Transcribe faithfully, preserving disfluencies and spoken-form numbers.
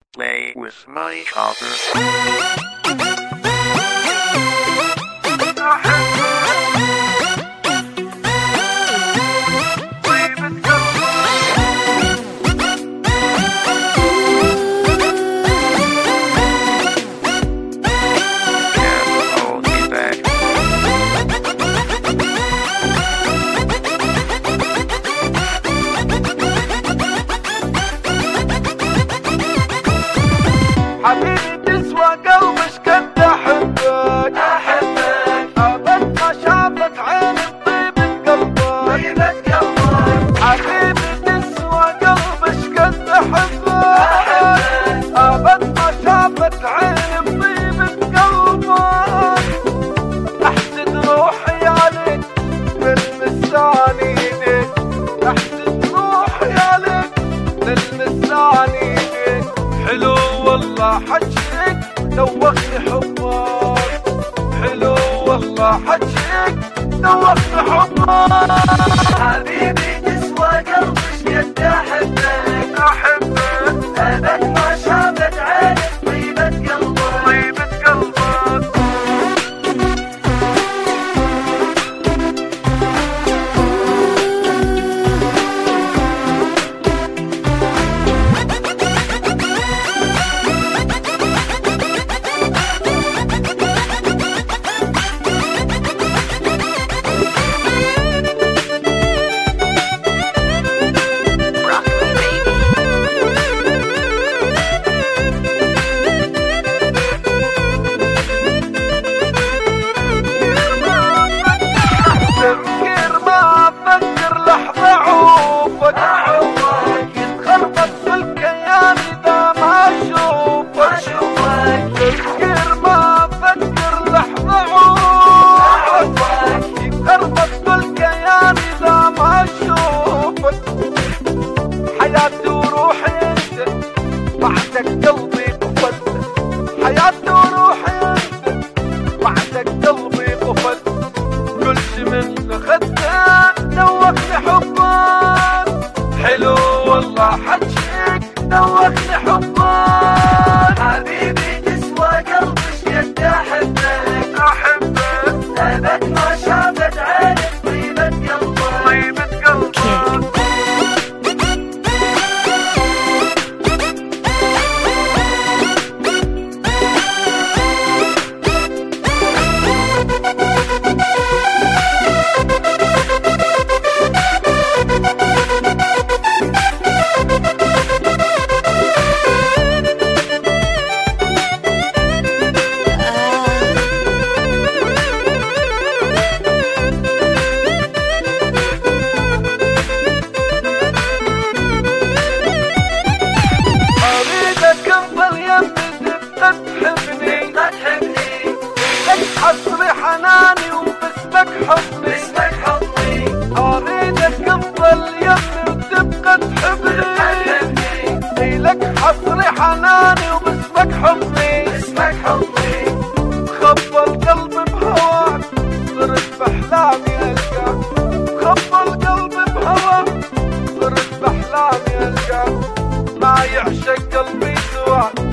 Play with my father. حبيبي تسوى قلبش قد احبك احبك ابد ما شافت عيني بطيبة قلبك طيبة قلبك حبيبي تسوى قلبش قد احبك احبك ابد ما شافت عيني بطيبة قلبك احسد روحي عليك بالمسان ايديك احسد روحي عليك بالمسان ايديك حلو والله حجيك دوخني حبك حلو والله حجيك دوخني حبك حبيبي تسوى قلبش قد احبك احبك ابد ما شافت عينك طيبة قلبك طيبة قلبك حياتي وروحي انت بعدك قلبي قفل حياتي وروحي انت بعدك قلبي قفل كل شي من اخدته دوخني حبك حلو والله حجيك دوخني حبك حبيبي تسوى قلبش قد احبك احبك ابد ما شافت عينك طيبة قلبك طيبة قلبك حصري حناني وباسمك حضني باسمك حضني اريدك افضل يمي وتبقى تحبني لك حصري حناني وباسمك حضني باسمك حضني خبى القلب بهواك صرت باحلامي القاك خبى القلب بهواك صرت باحلامي القاك ما يعشق قلبي سواك